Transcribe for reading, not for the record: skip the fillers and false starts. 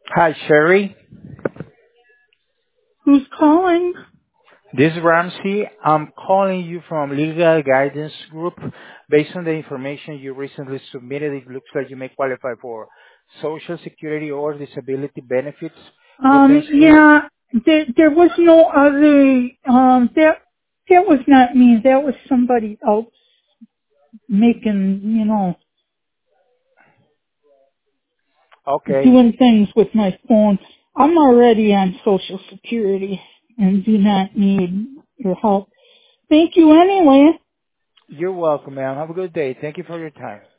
Hi, Sherry. Who's calling? This is Ramsey. I'm calling you from Legal Guidance Group. Based on the information you recently submitted, it looks like you may qualify for Social Security or disability benefits. Good things here. Yeah, there was no other, that was not me. That was somebody else making, Okay. doing things with my phone. I'm already on Social Security and do not need your help. Thank you anyway. You're welcome, ma'am. Have a good day. Thank you for your time.